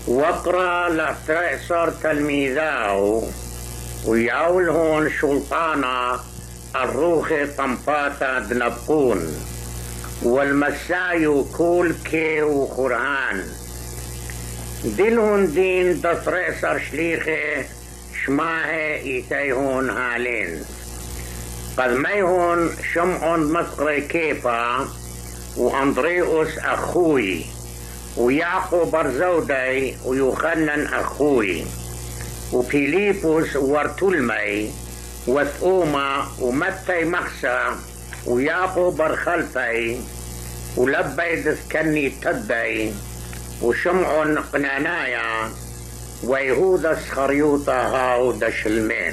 واقرا لتأثر تلميذاو وياولهن شلطانا الروخي طنفاتا دنبقون والمسايو كول كي وخرهان دينهن دين دترأسر شليخي شماه إيتيهن هالين قد ميهن شمعون مسقري كيفا وأندريوس أخوي ويعقوب برزودي ويوخنن أخوي وفيليبوس ورتلمي وثوما ومتي مخسى ويعقوب برخلفي ولبي دسكني تدي وشمعون قنانايا ويهودا سخريوطا هاو دشلمين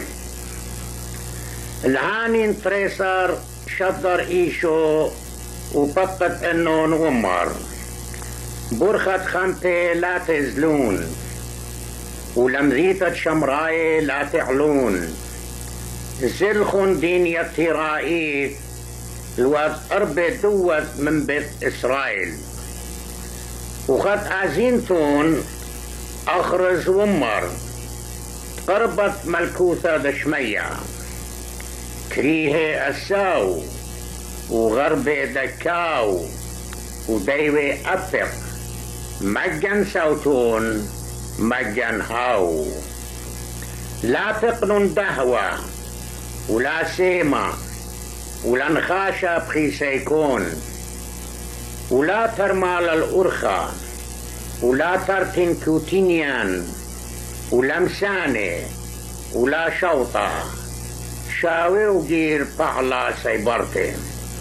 الهانين تريسر شدر إيشو وبطت انون ومر برخت خمتي لا تزلون ولمزيتة شمراي لا تعلون زلخن دين يتيرائيت الواد أربع دوت من بيت إسرائيل وخد أزينتون أخرز ومر قربت ملكوثة دشمية كريه أساو وغربي دكاو وديوي أبق مجن سوتون مجن هاو لا تقنن دهوة ولا سيما ولا نخاشة بخيسيكون ولا ترمال الأرخة ولا ترتن كوتينيان ولا مسانة ولا شوطة شاوي وجير بحلا سيبرتي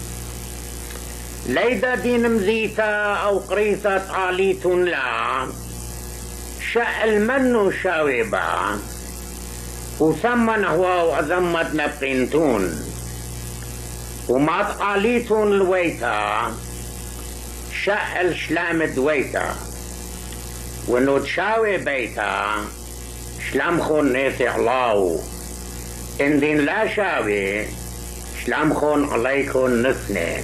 ليدا دين مزيتا أو قريثة عاليت لا شأل منو شاوي با وثمن هو وأذمت نبقينتون وما تقاليتون الويتا شأل شلام دويتا ونو تشاوي بيتا شلامخون نيتي علاو إن دين لا شاوي شلامخون عليكون نثنين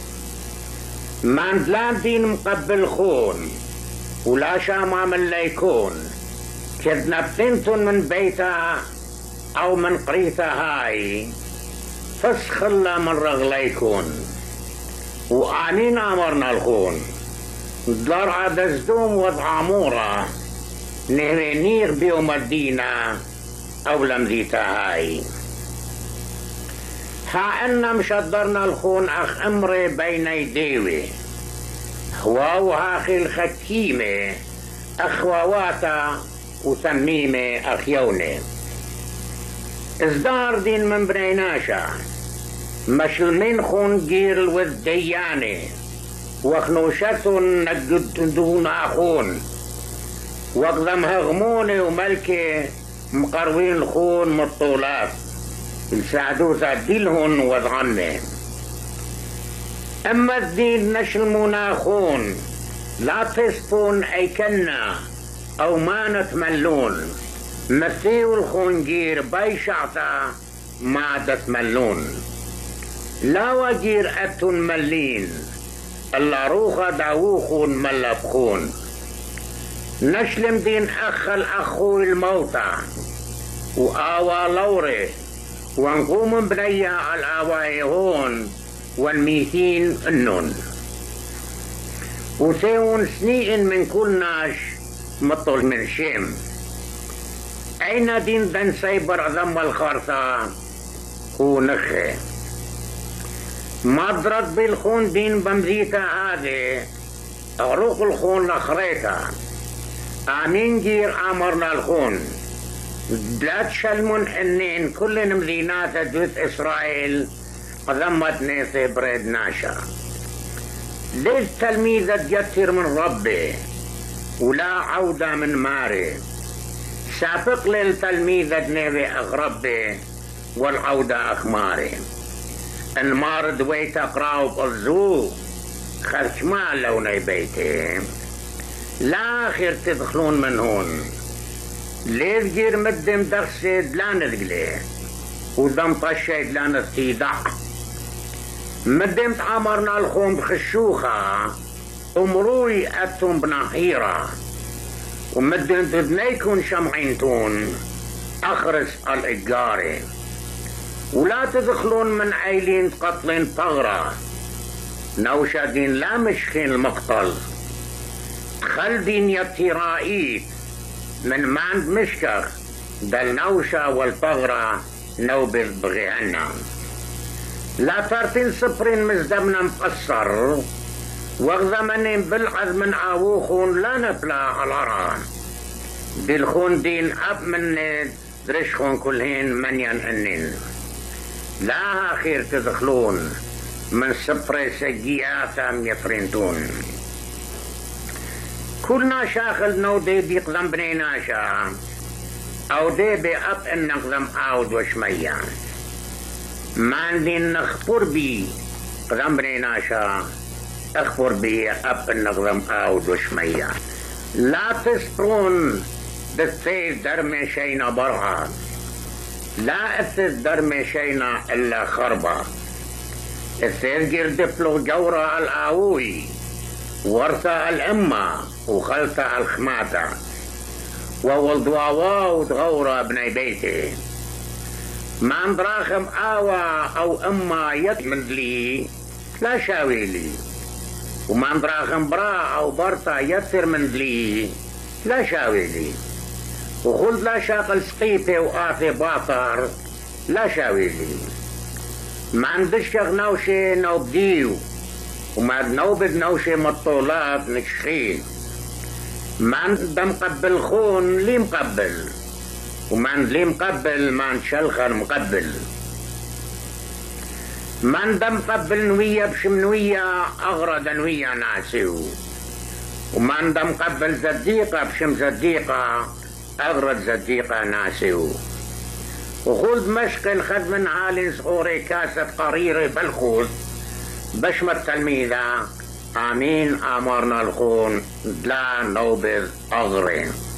من دلان دين مقبل خون ولا شاما من ليكون كذ نبتنتون من بيتا أو من قريتا هاي فسخ الله من رغليكون وآنين أمرنا الخون درع دزدوم وضعامورة نهرينيغ بيوم الدينة أو لمزيتا هاي ها إنا مشدرنا الخون أخ أمري بين يديوي هواو هاخي الختيمة أخواواتا وتميمة أخيوني إصدار دين من بنيناشا مشلمين خون جير والدياني وخنوشتون نجدون أخون وقدم هغموني وملكي مقروين الخون مطولات يساعدوا ديلهن وضعني أما الدين نشلمونا خون لا تصفون أيكنا أو ما نتملون مثيو الخنجير بيشعتا ما تتملون لا وجير أتون ملين الله روخا داوخون ملبخون نشلم دين أخ الأخو الموتى وآوى لوري ونقوم بنيا على الآواي هون والميتين النون وسيون سنين من كل ناش مطل من شيم أين دين دن سيبر ذم الخرطة هو نخي مضرد بالخون دين بمزيتا هذه أغرق الخون لخريتا آمين جير أمرنا الخون بلاد شلمون حنين كل مدينات جوث إسرائيل ضمت نيثي بريد ناشا ليش تلميذة جتر من ربي ولا عودة من ماري سابق للتلميذة نيثي أغربي والعودة أخماري المار دويت أقراو بأرزو خرج ما لوني بيتي لا خير تدخلون من هون ليه جير مدم دخسي دلان رجلي ودم طشي دلان التيدع مدم تعمرنا الخوم بخشوخة امروي أتم بنحيرة ومدن تذنيكن شمعينتون أخرس الإجاري، ولا تدخلون من عيلين قتلين طغرة نوشدين لا مشخين المقتل، خلدين يتيرائيت من ماند مشكخ دل نوشة والطغرة نوبذ بغيعنا، لا ترتين صبرين مزدمنا مقصر وغضمنين بالعذ من عاووخون لا نبلا على بالخون دين أب من درشخون كلهين من ينأنين، لا خير تدخلون من صبر سجيئاتهم يفرنتون. كلنا شاخل نو دي بيقدم بنيناشا او دي بأب ان نقدم عاود وشميا، ما عندي نخبر بي قدم بنيناشا اخبر بي اب ان نقدم عاود وشميا. لا تسبرون بالسيف درمي شينا برها، لا أسس درمي شينا إلا خربة، السيف جردف له جورة الآوي ورثة الأمة وخلطة الخماتة وولد واوا وتغورة ابن بيتي، ما اندراخم آوى أو أمة يتمد لي لا شاوي لي، وما اندراخم برا أو برطة يتر من لي لا شاوي لي، وخلد لا شاقل سقيفة وآفي باطر لا شاوي لي، ما عندش نوشي نوبديو وما نوبد نوشي مطولات نشخين، ما عند مقبل خون لي مقبل وما عند لي مقبل ما عند شلخر مقبل، ما عند مقبل نوية بشمنوية أغرد نوية ناسيو، وما عند مقبل زديقة بشم زديقة أغرد زديقة ناسيو، وخلد مشقل خد من عالي صغوري كاسة قريري بالخوذ بشمة تلميذة آمين أمرنا الخون لا نوبذ أغرين.